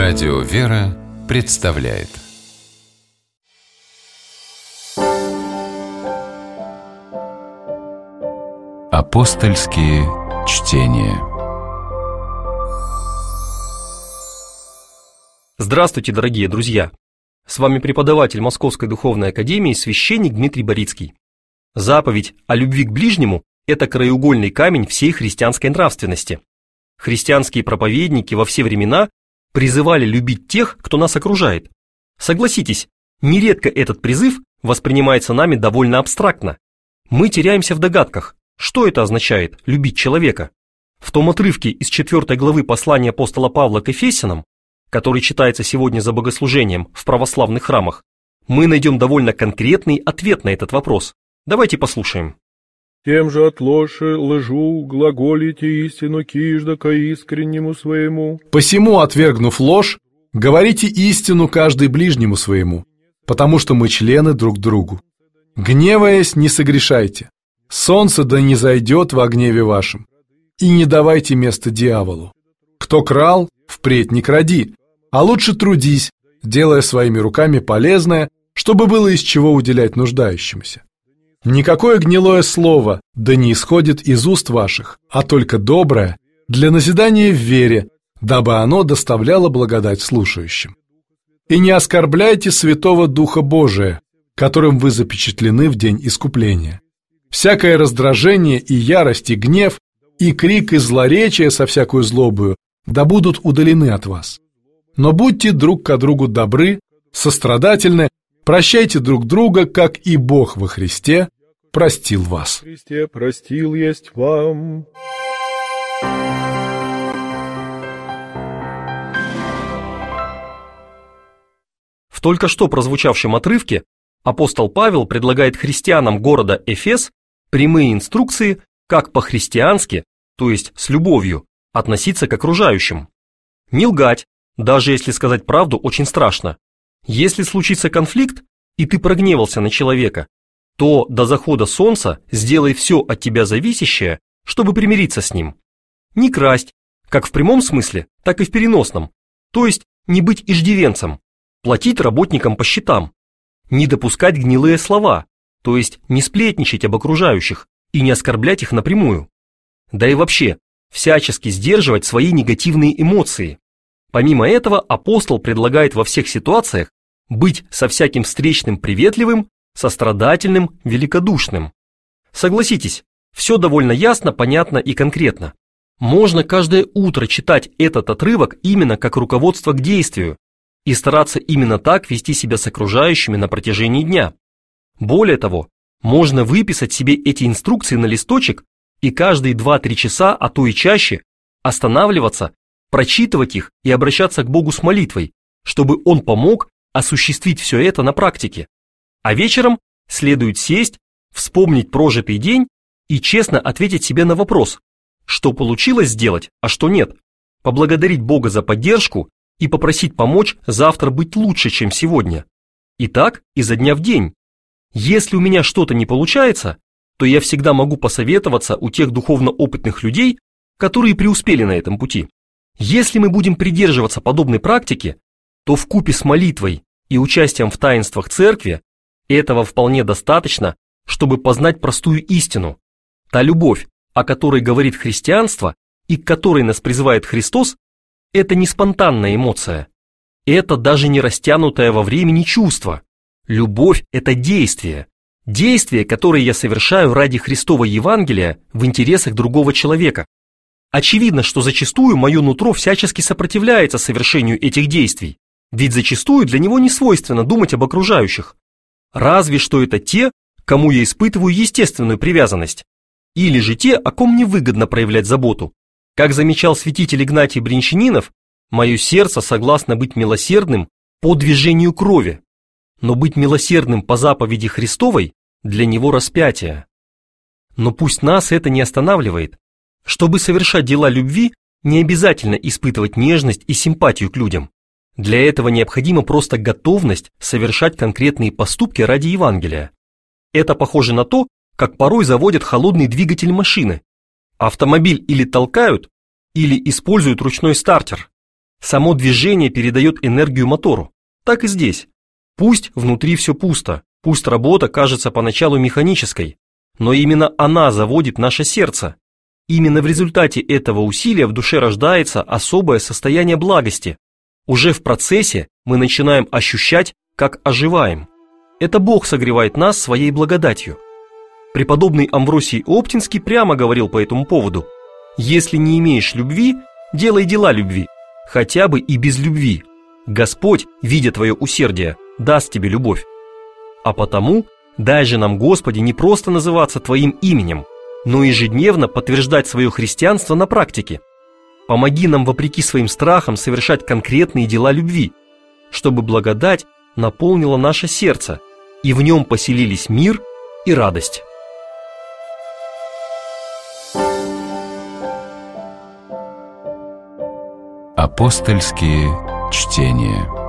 Радио «Вера» представляет Апостольские чтения. Здравствуйте, дорогие друзья! С вами преподаватель Московской Духовной Академии, священник Дмитрий Борицкий. Заповедь о любви к ближнему – это краеугольный камень всей христианской нравственности. Христианские проповедники во все времена призывали любить тех, кто нас окружает. Согласитесь, нередко этот призыв воспринимается нами довольно абстрактно. Мы теряемся в догадках, что это означает – любить человека. В том отрывке из 4 главы послания апостола Павла к Ефесянам, который читается сегодня за богослужением в православных храмах, мы найдем довольно конкретный ответ на этот вопрос. Давайте послушаем. «Тем же отложи лжу, глаголите истину кижда ко искреннему своему». «Посему, отвергнув ложь, говорите истину каждый ближнему своему, потому что мы члены друг другу. Гневаясь, не согрешайте. Солнце да не зайдет во гневе вашем, и не давайте место дьяволу. Кто крал, впредь не кради, а лучше трудись, делая своими руками полезное, чтобы было из чего уделять нуждающимся. Никакое гнилое слово да не исходит из уст ваших, а только доброе, для назидания в вере, дабы оно доставляло благодать слушающим. И не оскорбляйте Святого Духа Божия, которым вы запечатлены в день искупления. Всякое раздражение и ярость и гнев, и крик и злоречие со всякую злобою да будут удалены от вас. Но будьте друг ко другу добры, сострадательны, прощайте друг друга, как и Бог во Христе простил вас». Христе простил есть вам. В только что прозвучавшем отрывке апостол Павел предлагает христианам города Эфес прямые инструкции, как по-христиански, то есть с любовью, относиться к окружающим. Не лгать, даже если сказать правду очень страшно. Если случится конфликт, и ты прогневался на человека, то до захода солнца сделай все от тебя зависящее, чтобы примириться с ним. Не красть, как в прямом смысле, так и в переносном, то есть не быть иждивенцем, платить работникам по счетам, не допускать гнилые слова, то есть не сплетничать об окружающих и не оскорблять их напрямую. Да и вообще, всячески сдерживать свои негативные эмоции. Помимо этого, апостол предлагает во всех ситуациях быть со всяким встречным приветливым, сострадательным, великодушным. Согласитесь, все довольно ясно, понятно и конкретно. Можно каждое утро читать этот отрывок именно как руководство к действию и стараться именно так вести себя с окружающими на протяжении дня. Более того, можно выписать себе эти инструкции на листочек и каждые 2-3 часа, а то и чаще, останавливаться, прочитывать их и обращаться к Богу с молитвой, чтобы Он помог осуществить все это на практике. А вечером следует сесть, вспомнить прожитый день и честно ответить себе на вопрос, что получилось сделать, а что нет, поблагодарить Бога за поддержку и попросить помочь завтра быть лучше, чем сегодня. И так изо дня в день. Если у меня что-то не получается, то я всегда могу посоветоваться у тех духовно опытных людей, которые преуспели на этом пути. Если мы будем придерживаться подобной практики, то вкупе с молитвой и участием в таинствах церкви этого вполне достаточно, чтобы познать простую истину. Та любовь, о которой говорит христианство и к которой нас призывает Христос, это не спонтанная эмоция. Это даже не растянутое во времени чувство. Любовь – это действие. Действие, которое я совершаю ради Христова Евангелия в интересах другого человека. Очевидно, что зачастую мое нутро всячески сопротивляется совершению этих действий, ведь зачастую для него не свойственно думать об окружающих. Разве что это те, кому я испытываю естественную привязанность, или же те, о ком мне выгодно проявлять заботу. Как замечал святитель Игнатий Брянчанинов, мое сердце согласно быть милосердным по движению крови, но быть милосердным по заповеди Христовой для него распятие. Но пусть нас это не останавливает. Чтобы совершать дела любви, не обязательно испытывать нежность и симпатию к людям. Для этого необходима просто готовность совершать конкретные поступки ради Евангелия. Это похоже на то, как порой заводят холодный двигатель машины. Автомобиль или толкают, или используют ручной стартер. Само движение передает энергию мотору. Так и здесь. Пусть внутри все пусто, пусть работа кажется поначалу механической, но именно она заводит наше сердце. Именно в результате этого усилия в душе рождается особое состояние благости. Уже в процессе мы начинаем ощущать, как оживаем. Это Бог согревает нас своей благодатью. Преподобный Амвросий Оптинский прямо говорил по этому поводу: «Если не имеешь любви, делай дела любви, хотя бы и без любви. Господь, видя твое усердие, даст тебе любовь. А потому дай же нам, Господи, не просто называться Твоим именем, но ежедневно подтверждать свое христианство на практике. Помоги нам, вопреки своим страхам, совершать конкретные дела любви, чтобы благодать наполнила наше сердце, и в нем поселились мир и радость». Апостольские чтения.